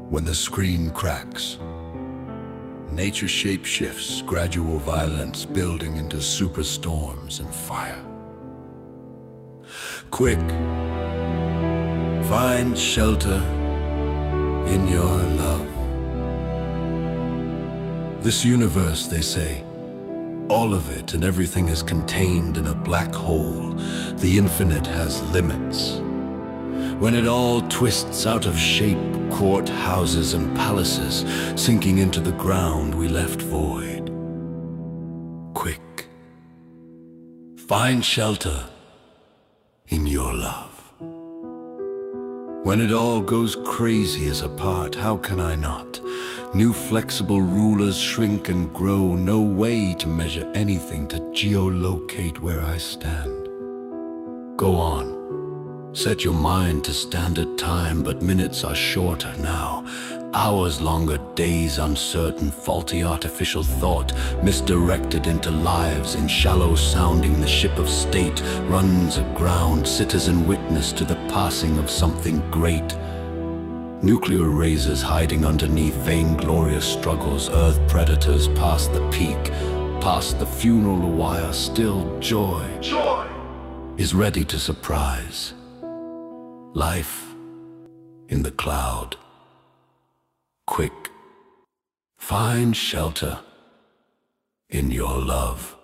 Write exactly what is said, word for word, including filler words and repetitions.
When the screen cracks, nature shape shifts, gradual violence building into superstorms and fire. Quick, find shelter in your love. This universe, they say, all of it and everything is contained in a black hole. The infinite has limits. When it all twists out of shape, courthouses and palaces sinking into the ground we left void. Quick, find shelter in your love. When it all goes crazy as a part, how can I not? New flexible rulers shrink and grow, no way to measure anything to geolocate where I stand. Go on, set your mind to standard time, but minutes are shorter now. Hours longer, days uncertain, faulty artificial thought, misdirected into lives in shallow sounding. The ship of state runs aground, citizen witness to the passing of something great. Nuclear razors hiding underneath vainglorious struggles, earth predators past the peak, past the funeral wire, still joy, joy is ready to surprise. Life in the cloud. Quick, find shelter in your love.